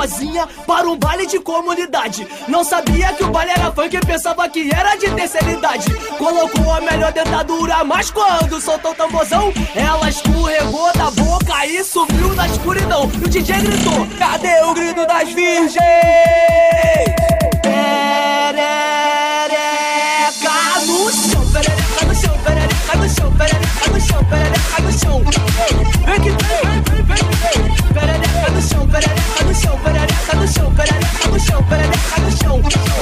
nozinha para um baile de comunidade. Não sabia que o baile era funk, pensava que era de terceira idade. Colocou a melhor dentadura, mas quando soltou o tamborzão, ela escorregou da boca e subiu na escuridão. E o DJ gritou: cadê o grito das virgens? Perereca no chão, perereca no chão, perereca no chão, perereca no chão, perereca no chão. Vem que vem, perereca no chão, perereca no chão, perereca no chão, perereca no chão, perereca no chão.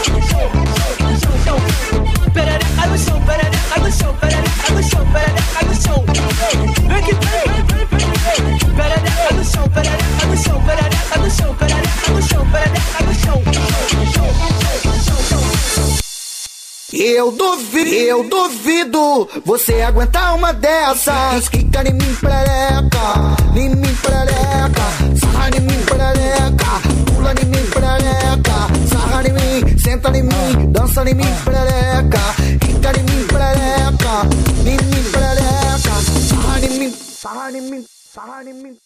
Perereca no chão, perereca no chão, perereca no chão, perereca no chão. Vem que vem, perereca no chão, perereca no chão, perereca no chão, perereca no chão, perereca no chão. Eu duvido você aguentar uma dessas. Quica em mim, perereca, sarra em mim, perereca, pula em mim, perereca, sarra em mim, senta em mim, dança em mim, perereca, quica em mim, perereca, sarra em mim, sarra em mim, sarra em mim.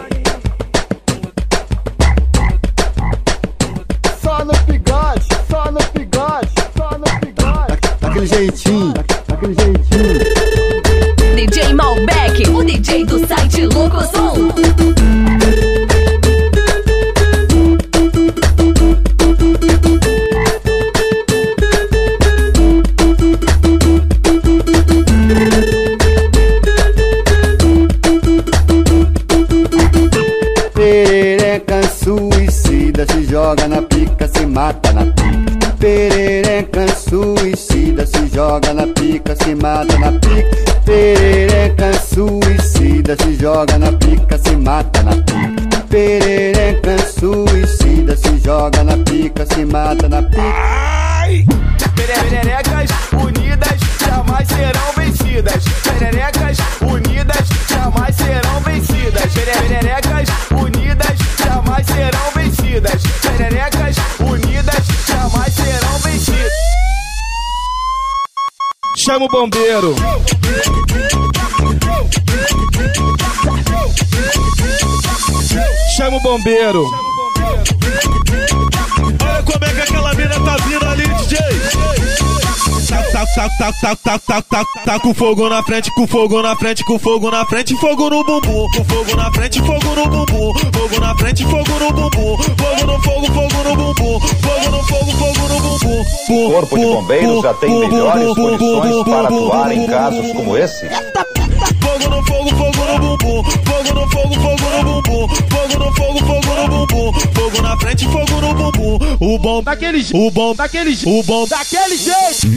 Só no bigode, só no bigode, só no bigode. Daquele jeitinho, daquele jeitinho. DJ Malbec, o DJ do site Locosom. Perereca suicida, se joga na pica, se mata na pica. Perereca suicida, se joga na pica, se mata na pica. Perereca suicida, se joga na pica, se mata na pica. Perereca suicida, se joga na pica, se mata na pica. Ai! Pererecas unidas jamais serão vencidas. Pererecas unidas jamais serão vencidas. Pererecas unidas jamais serão vencidas. Pererecas unidas jamais serão vencidas. Chama o bombeiro. Chama o bombeiro. Olha como é que aquela mina tá vindo ali, DJ. Tá com fogo na frente, com fogo na frente, com fogo na frente, fogo no bumbum. Com fogo na frente, fogo no bumbum. Fogo na frente, fogo no bumbum. Fogo no fogo, fogo no bumbum. Fogo no fogo, fogo no bumbum. O Corpo de Bombeiros já tem melhores condições para atuar em casos como esse. Fogo no fogo, fogo no bumbum. Fogo no fogo, fogo no bumbum. Fogo no fogo, fogo no bumbum. Fogo na frente, fogo no bumbum. O bom daquele jeito. O bom daquele jeito. O bom daquele jeito.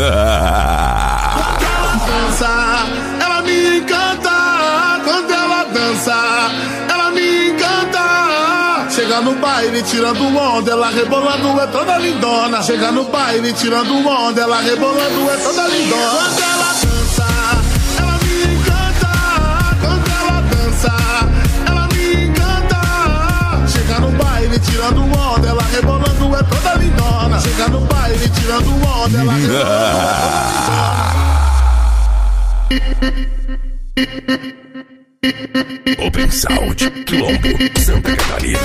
Dança, ela me encanta. Quando ela dança, ela me encanta. Chega no baile tirando onda, ela rebolando é toda lindona. Chega no baile tirando onda, ela rebolando é toda lindona. Quando ela dança, ela me encanta. Quando ela dança, ela me encanta. Chega no baile tirando onda, ela rebolando é toda lindona. Chega no baile tirando onda, ela rebolando é toda lindona. Open Sound, Quilombo, Santa Catarina.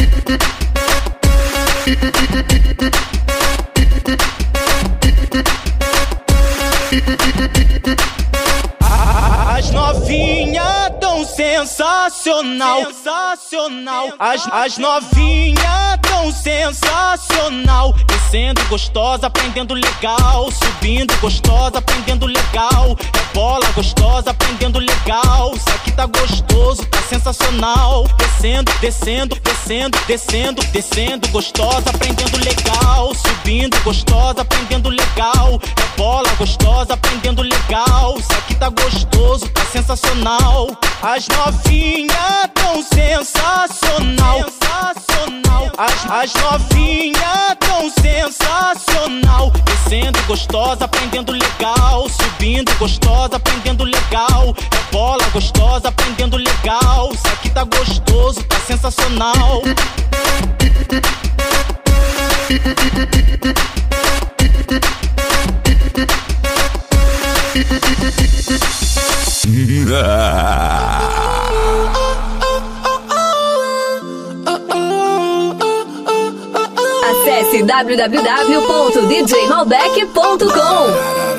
As novinhas tão sensacional, sensacional. As novinhas tão sensacional. Descendo gostosa, aprendendo legal. Subindo gostosa, aprendendo legal. É bola gostosa, aprendendo legal. Isso aqui tá gostoso, tá sensacional. Descendo, descendo, descendo, descendo, descendo gostosa, aprendendo legal. Subindo gostosa, aprendendo legal. É bola gostosa, aprendendo legal. Isso aqui tá gostoso, tá sensacional. As novinhas tão sensacional, sensacional. As novinhas tão sensacional. Descendo gostosa, aprendendo legal. Subindo gostosa, aprendendo legal. É bola gostosa, aprendendo legal. Isso aqui tá gostoso, tá sensacional. Acesse www.djmalbec.com.